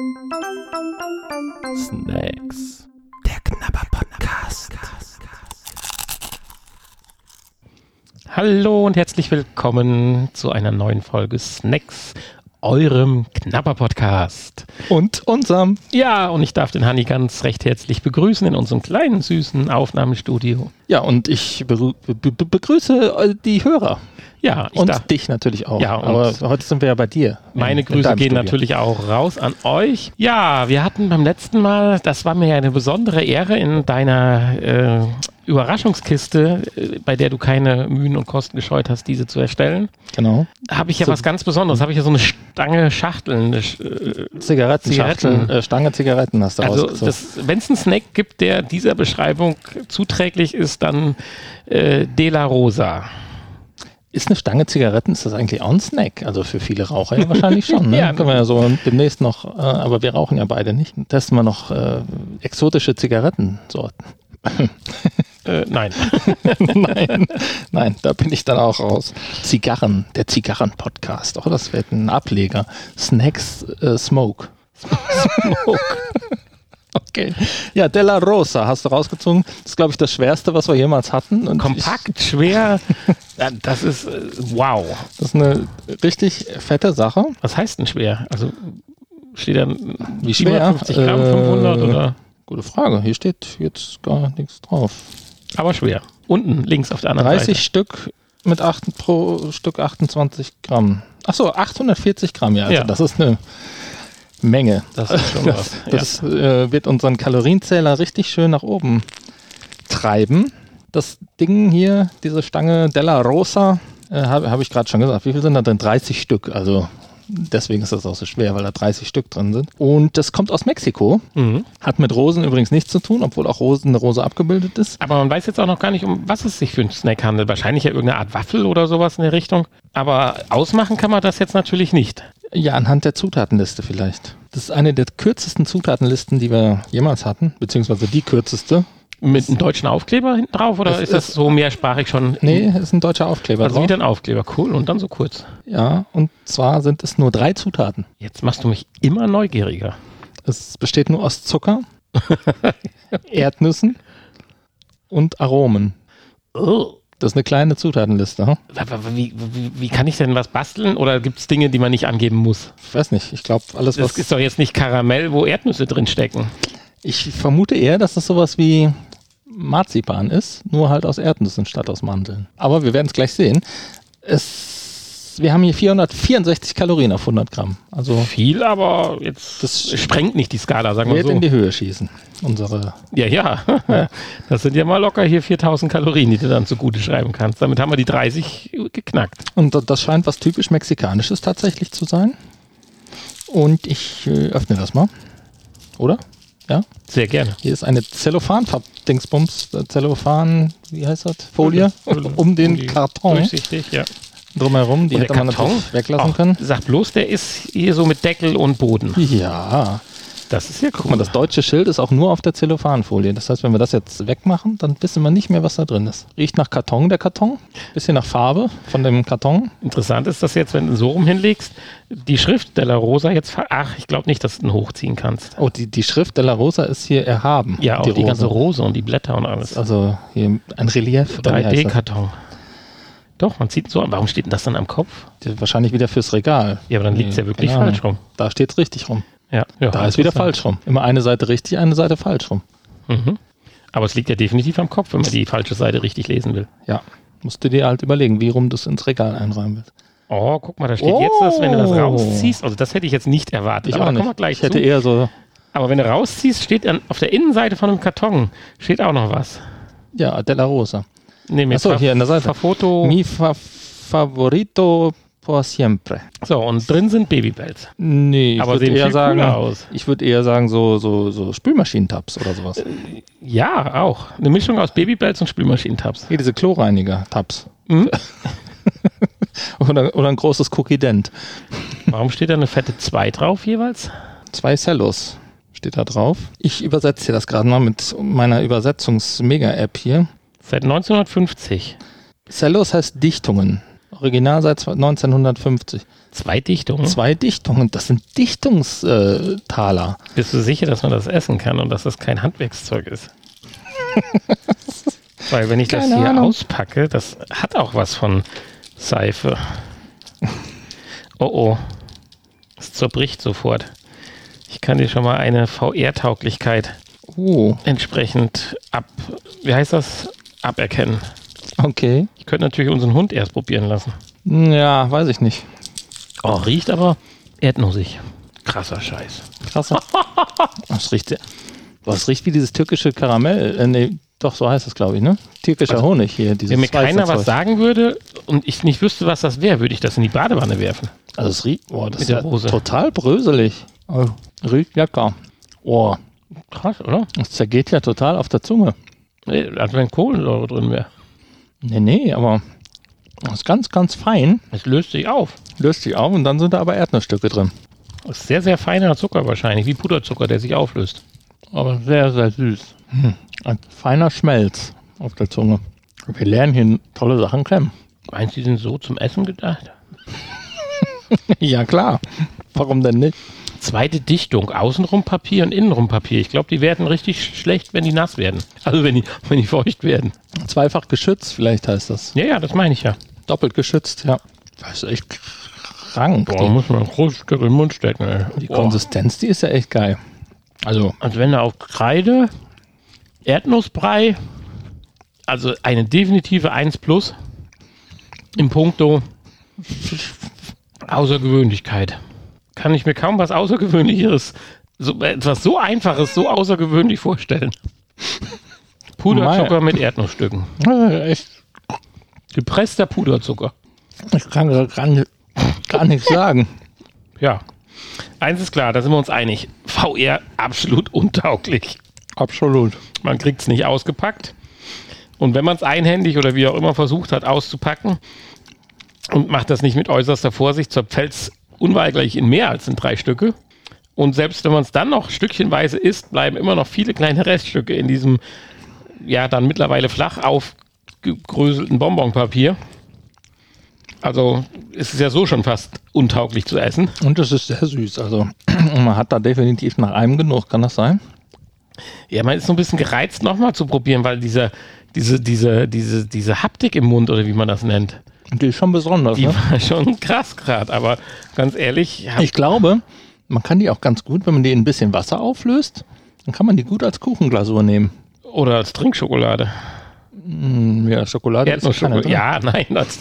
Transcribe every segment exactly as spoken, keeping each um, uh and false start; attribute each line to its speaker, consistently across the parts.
Speaker 1: Snacks. Der Knabber-Podcast. Hallo und herzlich willkommen zu einer neuen Folge Snacks, eurem Knabber-Podcast.
Speaker 2: Und unserem.
Speaker 1: Ja, und ich darf den Hanni ganz recht herzlich begrüßen in unserem kleinen, süßen Aufnahmestudio.
Speaker 2: Ja, und ich begrü- be- be- begrüße die Hörer.
Speaker 1: Ja, ich
Speaker 2: und
Speaker 1: darf,
Speaker 2: dich natürlich auch.
Speaker 1: Ja, und
Speaker 2: aber heute sind wir ja bei dir.
Speaker 1: Meine
Speaker 2: in,
Speaker 1: Grüße
Speaker 2: in
Speaker 1: gehen
Speaker 2: Studio.
Speaker 1: natürlich auch raus an euch. Ja, wir hatten beim letzten Mal, das war mir ja eine besondere Ehre, in deiner äh, Überraschungskiste, äh, bei der du keine Mühen und Kosten gescheut hast, diese zu erstellen.
Speaker 2: Genau.
Speaker 1: Habe ich ja
Speaker 2: So.
Speaker 1: was ganz Besonderes. Habe ich ja so eine Stange Schachteln. Eine Sch- äh,
Speaker 2: Zigaretten,
Speaker 1: Zigaretten.
Speaker 2: Schachteln, äh, Stange Zigaretten hast du
Speaker 1: Also
Speaker 2: rausgezogen.
Speaker 1: wenn es einen Snack gibt, der dieser Beschreibung zuträglich ist, dann äh, De La Rosa.
Speaker 2: Ist eine Stange Zigaretten, ist das eigentlich auch ein Snack? Also für viele Raucher ja wahrscheinlich schon. Ne?
Speaker 1: Ja.
Speaker 2: Können wir ja so demnächst noch, äh, aber wir rauchen ja beide nicht. Testen wir noch äh, exotische Zigarettensorten.
Speaker 1: Äh, nein.
Speaker 2: nein, nein, da bin ich dann auch raus. Zigarren, der Zigarren-Podcast. Oh, das wird ein Ableger. Snacks äh, Smoke. Smoke. Okay. Ja, De La Rosa hast du rausgezogen. Das ist, glaube ich, das Schwerste, was wir jemals hatten. Und
Speaker 1: Kompakt, ich, schwer. Das ist äh, wow.
Speaker 2: Das ist eine richtig fette Sache.
Speaker 1: Was heißt denn schwer? Also steht da
Speaker 2: wie schwer?
Speaker 1: fünfzig Gramm,
Speaker 2: äh,
Speaker 1: fünfhundert oder?
Speaker 2: Gute Frage. Hier steht jetzt gar nichts drauf.
Speaker 1: Aber schwer. Unten links auf der anderen
Speaker 2: dreißig
Speaker 1: Seite.
Speaker 2: Stück mit acht, pro Stück achtundzwanzig Gramm. Achso, achthundertvierzig Gramm. Ja, also
Speaker 1: Ja.
Speaker 2: das ist eine Menge.
Speaker 1: Das ist schon was.
Speaker 2: Das, das äh, wird unseren Kalorienzähler richtig schön nach oben treiben. Das Ding hier, diese Stange De La Rosa, äh, habe hab ich gerade schon gesagt. Wie viel sind da denn? dreißig Stück. Also deswegen ist das auch so schwer, weil da dreißig Stück drin sind. Und das kommt aus Mexiko.
Speaker 1: Mhm.
Speaker 2: Hat mit Rosen übrigens nichts zu tun, obwohl auch Rosen, eine Rose abgebildet ist.
Speaker 1: Aber man weiß jetzt auch noch gar nicht, um was es sich für einen Snack handelt. Wahrscheinlich ja irgendeine Art Waffel oder sowas in der Richtung. Aber ausmachen kann man das jetzt natürlich nicht.
Speaker 2: Ja, anhand der Zutatenliste vielleicht. Das ist eine der kürzesten Zutatenlisten, die wir jemals hatten, beziehungsweise die kürzeste.
Speaker 1: Mit einem deutschen Aufkleber hinten drauf oder
Speaker 2: Es
Speaker 1: ist das
Speaker 2: ist-
Speaker 1: so mehrsprachig schon?
Speaker 2: Nee, ist ein deutscher Aufkleber
Speaker 1: Also
Speaker 2: drauf.
Speaker 1: wieder ein Aufkleber. Cool. Und dann so kurz.
Speaker 2: Ja, und zwar sind es nur drei Zutaten.
Speaker 1: Jetzt machst du mich immer neugieriger.
Speaker 2: Es besteht nur aus Zucker, Erdnüssen und Aromen.
Speaker 1: Oh.
Speaker 2: Das ist eine kleine Zutatenliste. Hm?
Speaker 1: Wie, wie, wie kann ich denn was basteln? Oder gibt es Dinge, die man nicht angeben muss?
Speaker 2: Ich weiß nicht, ich glaube alles,
Speaker 1: Das
Speaker 2: was...
Speaker 1: ist doch jetzt nicht Karamell, wo Erdnüsse drin stecken.
Speaker 2: Ich vermute eher, dass das sowas wie Marzipan ist, nur halt aus Erdnüssen statt aus Mandeln. Aber wir werden es gleich sehen. Es, wir haben hier vierhundertvierundsechzig Kalorien auf hundert Gramm. Also
Speaker 1: Viel, aber jetzt
Speaker 2: Das
Speaker 1: sprengt nicht die Skala, sagen wir
Speaker 2: wird
Speaker 1: so.
Speaker 2: in die Höhe schießen. Unsere
Speaker 1: Ja, ja. Das sind ja mal locker hier viertausend Kalorien, die du dann zugute schreiben kannst. Damit haben wir die dreißig geknackt.
Speaker 2: Und das scheint was typisch Mexikanisches tatsächlich zu sein. Und ich äh, öffne das mal. Oder? Ja?
Speaker 1: Sehr gerne.
Speaker 2: Hier ist eine Zellophan-Dingsbums, äh, Zellophan, wie heißt das? Folie um den
Speaker 1: die
Speaker 2: Karton
Speaker 1: Durchsichtig, ja.
Speaker 2: drumherum. Die
Speaker 1: Und
Speaker 2: hätte man natürlich weglassen
Speaker 1: oh,
Speaker 2: können.
Speaker 1: Sag bloß, der ist hier so mit Deckel und Boden.
Speaker 2: Ja,
Speaker 1: Das ist ja cool.
Speaker 2: guck mal, das deutsche Schild ist auch nur auf der Zellophanfolie. Das heißt, wenn wir das jetzt wegmachen, dann wissen wir nicht mehr, was da drin ist. Riecht nach Karton, der Karton. Bisschen nach Farbe von dem Karton.
Speaker 1: Interessant ist das jetzt, wenn du so rum hinlegst, die Schrift De La Rosa jetzt, ver- ach, ich glaube nicht, dass du den hochziehen kannst.
Speaker 2: Oh, die, die Schrift De La Rosa ist hier erhaben.
Speaker 1: Ja, auch die,
Speaker 2: Rose.
Speaker 1: ganze Rose und die Blätter und alles.
Speaker 2: Also hier ein Relief. oder wie heißt das?
Speaker 1: drei D-Karton. Doch, man sieht so an. Warum steht denn das dann am Kopf?
Speaker 2: Die- Wahrscheinlich wieder fürs Regal.
Speaker 1: Ja, aber dann liegt es ja wirklich
Speaker 2: keine
Speaker 1: falsch
Speaker 2: Ahnung.
Speaker 1: rum.
Speaker 2: Da steht es richtig rum.
Speaker 1: Ja, ja,
Speaker 2: Da ist wieder
Speaker 1: interessant.
Speaker 2: falsch rum. Immer eine Seite richtig, eine Seite falsch rum.
Speaker 1: Mhm. Aber es liegt ja definitiv am Kopf, wenn man die falsche Seite richtig lesen will.
Speaker 2: Ja, musst du dir halt überlegen, wie rum du es ins Regal einräumen willst.
Speaker 1: Oh, guck mal, da steht
Speaker 2: Oh.
Speaker 1: jetzt das, wenn du das rausziehst. Also das hätte ich jetzt nicht erwartet.
Speaker 2: Ich
Speaker 1: aber
Speaker 2: auch
Speaker 1: da
Speaker 2: nicht.
Speaker 1: kommen wir gleich
Speaker 2: ich hätte
Speaker 1: zu.
Speaker 2: eher so,
Speaker 1: Aber wenn du rausziehst, steht dann auf der Innenseite von einem Karton steht auch noch was.
Speaker 2: ja, De La Rosa.
Speaker 1: Nee, mit
Speaker 2: Achso, hier an der Seite.
Speaker 1: Foto.
Speaker 2: Mi fa favorito por siempre.
Speaker 1: So, und drin sind Babybells.
Speaker 2: Nee, ich
Speaker 1: Aber
Speaker 2: würde
Speaker 1: sehen
Speaker 2: eher
Speaker 1: viel
Speaker 2: sagen,
Speaker 1: cooler aus.
Speaker 2: ich würde eher sagen so, so, so Spülmaschinentabs oder sowas.
Speaker 1: Ja, auch. Eine Mischung aus Babybells und Spülmaschinentabs.
Speaker 2: Hier diese Chlorreiniger-Tabs.
Speaker 1: Mhm.
Speaker 2: oder, oder ein großes Cookie Dent.
Speaker 1: Warum steht da eine fette zwei drauf jeweils?
Speaker 2: Zwei Cellos steht da drauf. Ich übersetze hier das gerade mal mit meiner Übersetzungs-Mega-App hier.
Speaker 1: Seit neunzehnhundertfünfzig.
Speaker 2: Cellos heißt Dichtungen. Original seit neunzehnhundertfünfzig.
Speaker 1: Zwei Dichtungen?
Speaker 2: Zwei Dichtungen, das sind Dichtungstaler.
Speaker 1: Bist du sicher, dass man das essen kann und dass das kein Handwerkszeug ist? Weil wenn ich Keine das hier Ahnung. auspacke, das hat auch was von Seife. Oh oh, es zerbricht sofort. Ich kann dir schon mal eine V R-Tauglichkeit oh. entsprechend ab, wie heißt das, aberkennen.
Speaker 2: Okay.
Speaker 1: Ich könnte natürlich unseren Hund erst probieren lassen.
Speaker 2: Ja, weiß ich nicht.
Speaker 1: Oh, riecht aber erdnussig. Krasser Scheiß.
Speaker 2: Krasser. Das riecht, das riecht wie dieses türkische Karamell. Äh, nee, doch, so heißt es, glaube ich, ne? Türkischer also, Honig hier.
Speaker 1: Wenn mir keiner was sagen würde und ich nicht wüsste, was das wäre, würde ich das in die Badewanne werfen.
Speaker 2: Also es riecht, oh, das ist ja total bröselig. Oh, riecht lecker. Oh.
Speaker 1: Krass, oder?
Speaker 2: Das zergeht ja total auf der Zunge.
Speaker 1: Nee, als wenn Kohlensäure drin wäre.
Speaker 2: Nee, nee, aber das ist ganz, ganz fein.
Speaker 1: Es löst sich auf.
Speaker 2: Löst sich auf und dann sind da aber Erdnussstücke drin.
Speaker 1: Das ist sehr, sehr feiner Zucker wahrscheinlich, wie Puderzucker, der sich auflöst.
Speaker 2: Aber sehr, sehr süß. Hm. Ein feiner Schmelz auf der Zunge. Wir lernen hier tolle Sachen kennen.
Speaker 1: Meinst du, die sind so zum Essen gedacht?
Speaker 2: Ja, klar. Warum denn nicht?
Speaker 1: Zweite Dichtung, außenrum Papier und innenrum Papier. Ich glaube, die werden richtig schlecht, wenn die nass werden. Also wenn die, wenn die feucht werden.
Speaker 2: Zweifach geschützt, vielleicht heißt das.
Speaker 1: Ja, ja, das meine ich ja.
Speaker 2: Doppelt geschützt, ja. Das ist echt krank.
Speaker 1: Boah, muss man ein großes Stück in den Mund stecken. Ey.
Speaker 2: Die Boah. Konsistenz, die ist ja echt geil. Also,
Speaker 1: also wenn da auch Kreide, Erdnussbrei, also eine definitive eins plus im Punkto Außergewöhnlichkeit. Kann ich mir kaum was Außergewöhnlicheres, so, etwas so Einfaches, so außergewöhnlich vorstellen. Puderzucker mit Erdnussstücken.
Speaker 2: Echt.
Speaker 1: Gepresster Puderzucker.
Speaker 2: Ich kann gar, gar nichts sagen.
Speaker 1: Ja. Eins ist klar, da sind wir uns einig. V R absolut untauglich.
Speaker 2: Absolut.
Speaker 1: Man kriegt es nicht ausgepackt. Und wenn man es einhändig oder wie auch immer versucht hat auszupacken und macht das nicht mit äußerster Vorsicht, zerfällt es unweigerlich in mehr als in drei Stücke. Und selbst wenn man es dann noch stückchenweise isst, bleiben immer noch viele kleine Reststücke in diesem, ja, dann mittlerweile flach aufgegröselten Bonbonpapier. Also ist es ja so schon fast untauglich zu essen.
Speaker 2: Und es ist sehr süß. Also man hat da definitiv nach einem genug, kann das sein?
Speaker 1: Ja, man ist so ein bisschen gereizt, nochmal zu probieren, weil dieser, diese, diese, diese, diese Haptik im Mund oder wie man das nennt,
Speaker 2: die ist schon besonders.
Speaker 1: Die
Speaker 2: ne?
Speaker 1: war schon krass gerade, aber ganz ehrlich.
Speaker 2: Ich glaube, man kann die auch ganz gut, wenn man die in ein bisschen Wasser auflöst, dann kann man die gut als Kuchenglasur nehmen.
Speaker 1: Oder als Trinkschokolade.
Speaker 2: Mm, ja, Schokolade ist
Speaker 1: Erdnussschokolade. Ja, nein. Als,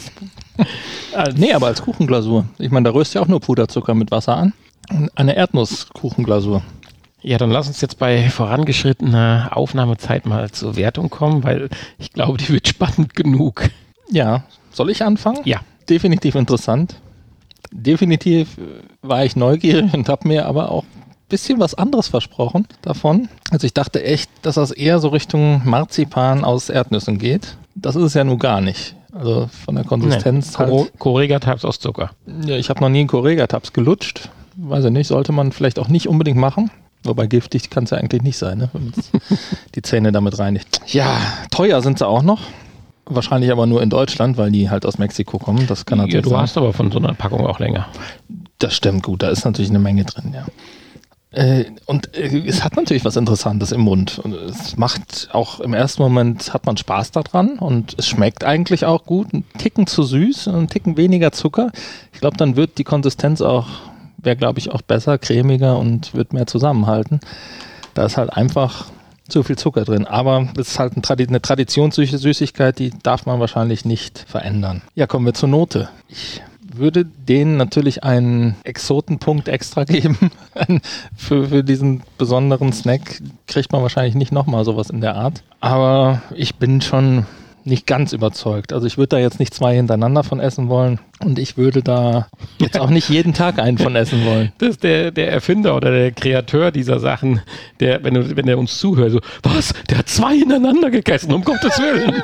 Speaker 2: als nee, aber als Kuchenglasur. Ich meine, da rührst du ja auch nur Puderzucker mit Wasser an. Eine Erdnusskuchenglasur.
Speaker 1: Ja, dann lass uns jetzt bei vorangeschrittener Aufnahmezeit mal zur Wertung kommen, weil ich glaube, die wird spannend genug.
Speaker 2: Ja. Soll ich anfangen?
Speaker 1: Ja.
Speaker 2: Definitiv interessant. Definitiv war ich neugierig und habe mir aber auch ein bisschen was anderes versprochen davon. Also ich dachte echt, dass das eher so Richtung Marzipan aus Erdnüssen geht. Das ist es ja nun gar nicht. Also von der Konsistenz
Speaker 1: nee.
Speaker 2: halt.
Speaker 1: Correga-Tabs aus Zucker.
Speaker 2: Ja, ich habe noch nie einen Correga-Tabs gelutscht. Weiß ich nicht, sollte man vielleicht auch nicht unbedingt machen. Wobei giftig kann es ja eigentlich nicht sein, ne? Wenn man die Zähne damit reinigt. Ja, teuer sind sie auch noch. Wahrscheinlich aber nur in Deutschland, weil die halt aus Mexiko kommen. Das kann natürlich
Speaker 1: ja, du
Speaker 2: sein.
Speaker 1: hast aber von so einer Packung auch länger.
Speaker 2: Das stimmt, gut. Da ist natürlich eine Menge drin, ja. Äh, und äh, es hat natürlich was Interessantes im Mund. Und es macht auch im ersten Moment, hat man Spaß daran und es schmeckt eigentlich auch gut. Ein Ticken zu süß, ein Ticken weniger Zucker. Ich glaube, dann wird die Konsistenz auch, wäre glaube ich auch besser, cremiger und wird mehr zusammenhalten. Da ist halt einfach zu viel Zucker drin, aber es ist halt eine, Tradi- eine Traditionssüßigkeit, die darf man wahrscheinlich nicht verändern. Ja, kommen wir zur Note. Ich würde denen natürlich einen Exotenpunkt extra geben. für, für diesen besonderen Snack kriegt man wahrscheinlich nicht nochmal sowas in der Art. Aber ich bin schon nicht ganz überzeugt. Also ich würde da jetzt nicht zwei hintereinander von essen wollen und ich würde da jetzt auch nicht jeden Tag einen von essen wollen.
Speaker 1: Das ist der, der Erfinder oder der Kreateur dieser Sachen, der, wenn du, wenn der uns zuhört, so, was? Der hat zwei hintereinander gegessen, um Gottes Willen.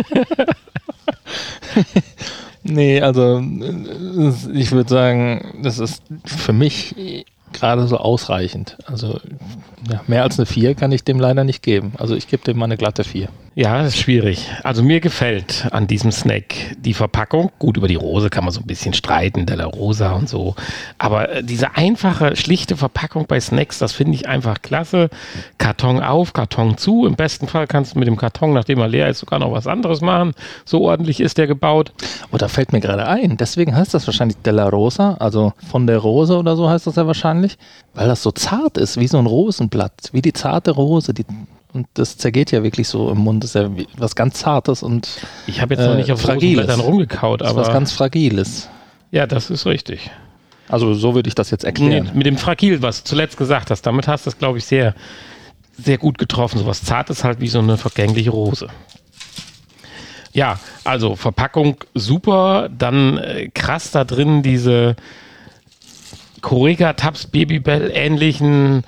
Speaker 2: Nee, also ich würde sagen, das ist für mich gerade so ausreichend. Also Ja, mehr als eine vier kann ich dem leider nicht geben. Also ich gebe dem mal eine glatte vier.
Speaker 1: Ja, das ist schwierig. Also mir gefällt an diesem Snack die Verpackung. Gut, über die Rose kann man so ein bisschen streiten, Della Rosa und so. Aber diese einfache, schlichte Verpackung bei Snacks, das finde ich einfach klasse. Karton auf, Karton zu. Im besten Fall kannst du mit dem Karton, nachdem er leer ist, sogar noch was anderes machen. So ordentlich ist der gebaut.
Speaker 2: Oh, da fällt mir gerade ein. Deswegen heißt das wahrscheinlich Della Rosa, also von der Rose oder so heißt das ja wahrscheinlich. Weil das so zart ist, wie so ein Rosenblatt. Wie die zarte Rose, die... Und das zergeht ja wirklich so im Mund. Das ist ja was ganz Zartes und
Speaker 1: ich habe jetzt noch nicht auf Rosenblättern rumgekaut, aber...
Speaker 2: Das ist was ganz Fragiles.
Speaker 1: Ja, das ist richtig.
Speaker 2: Also so würde ich das jetzt erklären.
Speaker 1: Mit, mit dem Fragil, was du zuletzt gesagt hast, damit hast du es, glaube ich, sehr, sehr gut getroffen. So was Zartes halt wie so eine vergängliche Rose. Ja, also Verpackung super. Dann äh, krass da drin diese Corega Tabs Babybel ähnlichen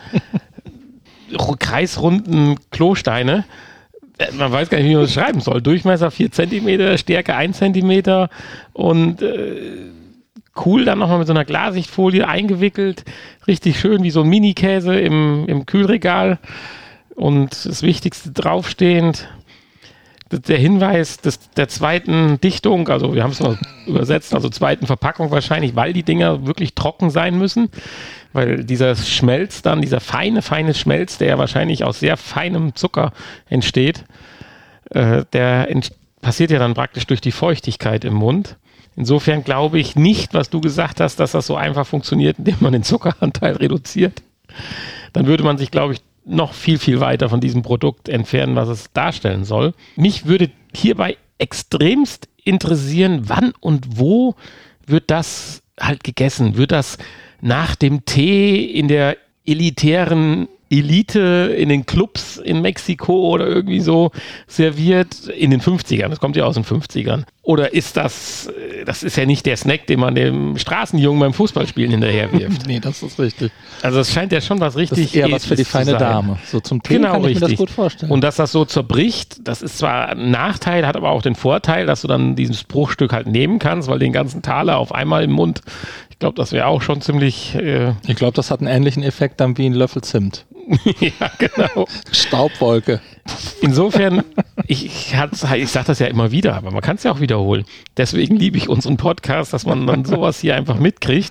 Speaker 1: kreisrunden Klosteine. Man weiß gar nicht, wie man das schreiben soll. Durchmesser vier Zentimeter, Stärke ein Zentimeter und äh, cool dann nochmal mit so einer Glassichtfolie eingewickelt. Richtig schön, wie so ein Mini-Käse im, im Kühlregal und das Wichtigste draufstehend. Der Hinweis des, der zweiten Dichtung, also wir haben es mal übersetzt, also zweiten Verpackung wahrscheinlich, weil die Dinger wirklich trocken sein müssen, weil dieser Schmelz dann, dieser feine, feine Schmelz, der ja wahrscheinlich aus sehr feinem Zucker entsteht, äh, der ent- passiert ja dann praktisch durch die Feuchtigkeit im Mund. Insofern glaube ich nicht, was du gesagt hast, dass das so einfach funktioniert, indem man den Zuckeranteil reduziert. Dann würde man sich, glaube ich, noch viel, viel weiter von diesem Produkt entfernen, was es darstellen soll. Mich würde hierbei extremst interessieren, wann und wo wird das halt gegessen? Wird das nach dem Tee in der elitären Elite in den Clubs in Mexiko oder irgendwie so serviert in den fünfzigern? Das kommt ja aus den fünfzigern. Oder ist das, das ist ja nicht der Snack, den man dem Straßenjungen beim Fußballspielen hinterherwirft.
Speaker 2: Nee, das ist richtig.
Speaker 1: Also es scheint ja schon was richtig...
Speaker 2: Das ist eher was für die feine Dame. So zum Tee
Speaker 1: genau,
Speaker 2: kann ich
Speaker 1: richtig.
Speaker 2: mir das gut vorstellen.
Speaker 1: Und dass das so zerbricht, das ist zwar ein Nachteil, hat aber auch den Vorteil, dass du dann dieses Bruchstück halt nehmen kannst, weil den ganzen Taler auf einmal im Mund, ich glaube, das wäre auch schon ziemlich... Äh
Speaker 2: ich glaube, das hat einen ähnlichen Effekt dann wie ein Löffel Zimt.
Speaker 1: Ja, genau.
Speaker 2: Staubwolke.
Speaker 1: Insofern, ich, ich, ich sage das ja immer wieder, aber man kann es ja auch wiederholen. Deswegen liebe ich unseren Podcast, dass man dann sowas hier einfach mitkriegt.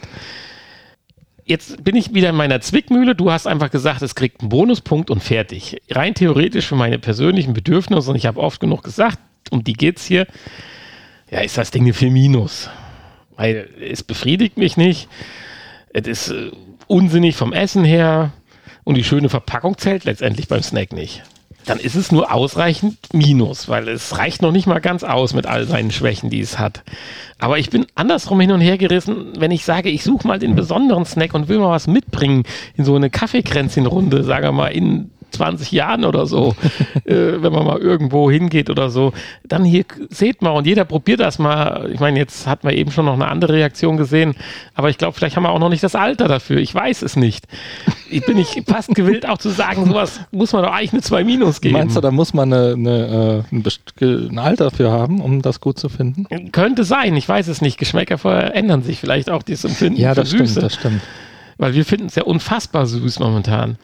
Speaker 1: Jetzt bin ich wieder in meiner Zwickmühle. Du hast einfach gesagt, es kriegt einen Bonuspunkt und fertig. Rein theoretisch für meine persönlichen Bedürfnisse, und ich habe oft genug gesagt, um die geht's hier, ja, ist das Ding eine vier minus. Weil es befriedigt mich nicht. Es ist äh, unsinnig vom Essen her. Und die schöne Verpackung zählt letztendlich beim Snack nicht. Dann ist es nur ausreichend Minus, weil es reicht noch nicht mal ganz aus mit all seinen Schwächen, die es hat. Aber ich bin andersrum hin und her gerissen, wenn ich sage, ich suche mal den besonderen Snack und will mal was mitbringen in so eine Kaffeekränzchenrunde, sagen wir mal in zwanzig Jahren oder so, äh, wenn man mal irgendwo hingeht oder so, dann hier, seht mal, und jeder probiert das mal. Ich meine, jetzt hat man eben schon noch eine andere Reaktion gesehen, aber ich glaube, vielleicht haben wir auch noch nicht das Alter dafür. Ich weiß es nicht. Ich bin nicht fast gewillt, auch zu sagen, sowas muss man doch eigentlich eine zwei minus geben.
Speaker 2: Meinst du, da muss man eine, eine, ein, Best- ein Alter für haben, um das gut zu finden?
Speaker 1: Könnte sein, ich weiß es nicht. Geschmäcker verändern sich vielleicht auch, dieses Empfinden
Speaker 2: Ja,
Speaker 1: für
Speaker 2: das
Speaker 1: Süße.
Speaker 2: stimmt, das stimmt.
Speaker 1: Weil wir finden es ja unfassbar süß momentan.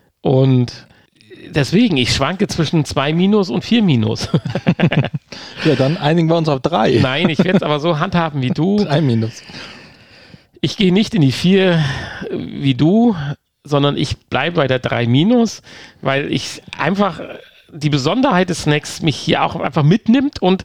Speaker 1: Und deswegen, ich schwanke zwischen zwei minus und vier minus.
Speaker 2: Ja, dann einigen wir uns auf drei.
Speaker 1: Nein, ich werde es aber so handhaben wie du.
Speaker 2: drei minus.
Speaker 1: Ich gehe nicht in die vier wie du, sondern ich bleibe bei der drei minus, weil ich einfach die Besonderheit des Snacks mich hier auch einfach mitnimmt und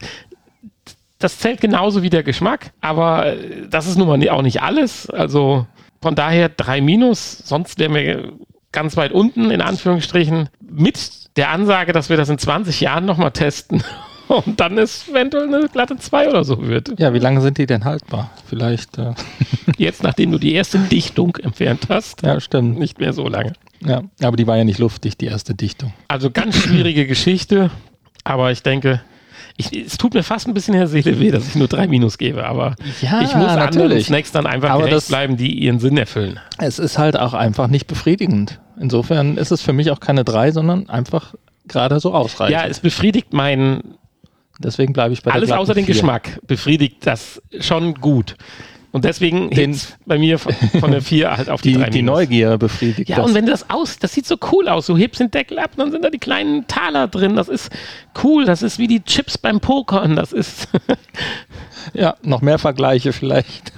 Speaker 1: das zählt genauso wie der Geschmack, aber das ist nun mal auch nicht alles. Also von daher drei minus, sonst wären wir ganz weit unten, in Anführungsstrichen, mit der Ansage, dass wir das in zwanzig Jahren nochmal testen und dann ist eventuell eine glatte zwei oder so wird.
Speaker 2: Ja, wie lange sind die denn haltbar? Vielleicht. Äh
Speaker 1: Jetzt, nachdem du die erste Dichtung entfernt hast,
Speaker 2: ja, stimmt.
Speaker 1: nicht mehr so lange.
Speaker 2: Ja, aber die war ja nicht luftdicht, die erste Dichtung.
Speaker 1: Also ganz schwierige Geschichte, aber ich denke, ich, es tut mir fast ein bisschen in der Seele weh, dass ich nur drei minus gebe, aber
Speaker 2: ja,
Speaker 1: ich muss anderen
Speaker 2: natürlich.
Speaker 1: Snacks dann einfach
Speaker 2: aber
Speaker 1: gerecht
Speaker 2: das,
Speaker 1: bleiben, die ihren Sinn erfüllen.
Speaker 2: Es ist halt auch einfach nicht befriedigend. Insofern ist es für mich auch keine drei, sondern einfach gerade so ausreichend.
Speaker 1: Ja, es befriedigt meinen,
Speaker 2: deswegen bleibe ich bei der
Speaker 1: alles außer den
Speaker 2: vier.
Speaker 1: Geschmack befriedigt das schon gut. Und deswegen
Speaker 2: Den-
Speaker 1: den, bei mir von, von der vier halt auf die,
Speaker 2: Die,
Speaker 1: drei
Speaker 2: die
Speaker 1: Minus.
Speaker 2: Neugier befriedigt
Speaker 1: Ja,
Speaker 2: das.
Speaker 1: und wenn du das aus, das sieht so cool aus. Du hebst den Deckel ab, dann sind da die kleinen Taler drin. Das ist cool. Das ist wie die Chips beim Pokern. Das ist.
Speaker 2: Ja, noch mehr Vergleiche vielleicht.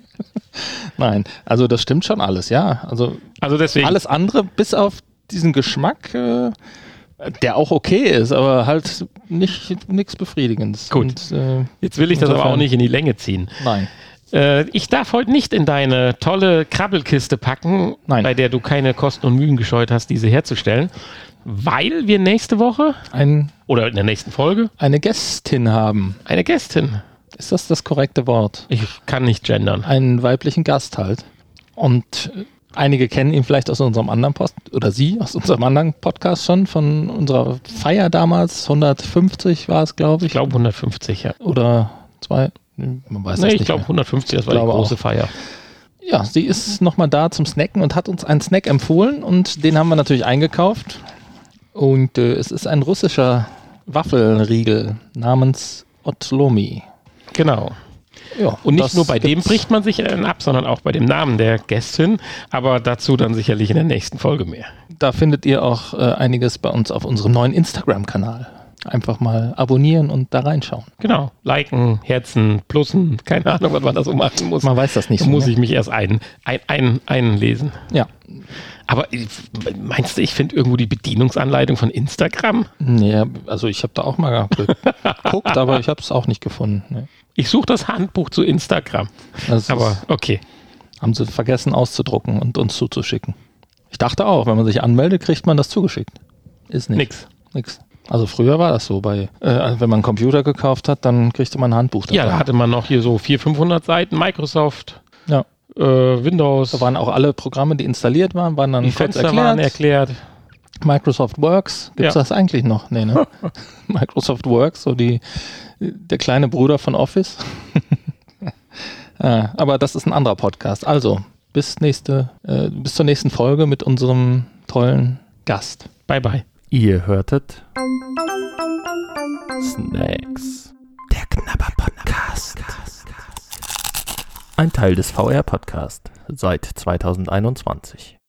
Speaker 2: Nein, also das stimmt schon alles, ja. Also
Speaker 1: Also deswegen.
Speaker 2: alles andere, bis auf diesen Geschmack, äh, der auch okay ist, aber halt nicht nichts Befriedigendes.
Speaker 1: Gut.
Speaker 2: Und, äh,
Speaker 1: Jetzt will ich das aber
Speaker 2: insofern-
Speaker 1: auch nicht in die Länge ziehen.
Speaker 2: Nein.
Speaker 1: Äh, ich darf heute nicht in deine tolle Krabbelkiste packen,
Speaker 2: Nein.
Speaker 1: bei der du keine Kosten und Mühen gescheut hast, diese herzustellen, weil wir nächste Woche
Speaker 2: Ein,
Speaker 1: oder in der nächsten Folge
Speaker 2: eine Gästin haben.
Speaker 1: eine Gästin.
Speaker 2: Ist das das korrekte Wort?
Speaker 1: Ich kann nicht gendern.
Speaker 2: Einen weiblichen Gast halt. Und äh, einige kennen ihn vielleicht aus unserem anderen Post oder sie aus unserem anderen Podcast schon, von unserer Feier damals, hundertfünfzig war es, glaube ich.
Speaker 1: Ich glaube hundertfünfzig, ja.
Speaker 2: Oder zwei, man weiß
Speaker 1: Nee,
Speaker 2: es
Speaker 1: ich
Speaker 2: nicht
Speaker 1: glaube
Speaker 2: mehr.
Speaker 1: hundertfünfzig, das war die
Speaker 2: glaube
Speaker 1: große
Speaker 2: auch.
Speaker 1: Feier.
Speaker 2: Ja, sie ist nochmal da zum Snacken und hat uns einen Snack empfohlen und den haben wir natürlich eingekauft. Und äh, es ist ein russischer Waffelriegel namens Otlomi.
Speaker 1: Genau.
Speaker 2: Ja,
Speaker 1: Und nicht
Speaker 2: das
Speaker 1: nur bei dem
Speaker 2: gibt's-
Speaker 1: bricht man sich einen ab, sondern auch bei dem Namen der Gästin. Aber dazu dann sicherlich in der nächsten Folge mehr.
Speaker 2: Da findet ihr auch äh, einiges bei uns auf unserem neuen Instagram-Kanal. Einfach mal abonnieren und da reinschauen.
Speaker 1: Genau. Liken, Herzen, Plussen, keine Ahnung, was man da so machen muss.
Speaker 2: Man weiß das nicht
Speaker 1: Da
Speaker 2: so.
Speaker 1: muss
Speaker 2: ne?
Speaker 1: ich mich erst ein, ein, ein, einlesen.
Speaker 2: Ja.
Speaker 1: Aber äh, meinst du, ich finde irgendwo die Bedienungsanleitung von Instagram?
Speaker 2: Nee, also ich habe da auch mal geguckt, aber ich habe es auch nicht gefunden. Ne.
Speaker 1: Ich suche das Handbuch zu Instagram.
Speaker 2: Das
Speaker 1: Aber
Speaker 2: ist,
Speaker 1: okay.
Speaker 2: haben sie vergessen auszudrucken und uns zuzuschicken. Ich dachte auch, wenn man sich anmeldet, kriegt man das zugeschickt. Ist nicht.
Speaker 1: Nix.
Speaker 2: Nix. Also früher war das so, bei, äh, wenn man einen Computer gekauft hat, dann kriegte man ein Handbuch dabei.
Speaker 1: Ja, da hatte man noch hier so vierhundert, fünfhundert Seiten, Microsoft,
Speaker 2: Ja.
Speaker 1: äh, Windows,
Speaker 2: Da waren auch alle Programme, die installiert waren, waren dann
Speaker 1: die
Speaker 2: kurz
Speaker 1: Fenster
Speaker 2: erklärt.
Speaker 1: waren erklärt.
Speaker 2: Microsoft Works, gibt es
Speaker 1: Ja.
Speaker 2: das eigentlich noch? Nee, ne? Microsoft Works, so die, der kleine Bruder von Office. ah, aber das ist ein anderer Podcast. Also, bis nächste, äh, bis zur nächsten Folge mit unserem tollen Gast.
Speaker 1: Bye, bye.
Speaker 3: Ihr hörtet Snacks. Der Knabber Podcast. Ein Teil des V R Podcast seit zweitausendeinundzwanzig.